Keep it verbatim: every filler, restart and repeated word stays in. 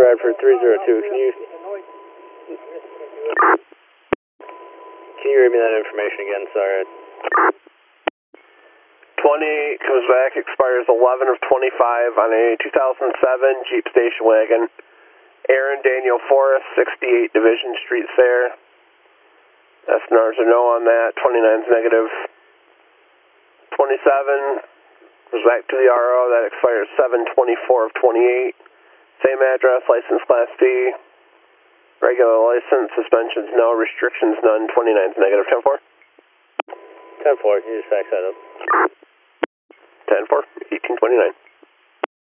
Bradford three zero two, can you, can you read me that information again, sorry. twenty comes back, expires eleven of twenty-five on a two thousand seven Jeep station wagon. Aaron Daniel Forrest, sixty-eight Division Street, Sayre. S N Rs are no on that, twenty-nine's negative. twenty-seven goes back to the R O, that expires seven twenty-four of twenty-eight. Same address, license class B. Regular license, suspensions no, restrictions none, twenty-nine's negative. ten four? ten four, can you just fax that up? ten four, eighteen twenty-nine.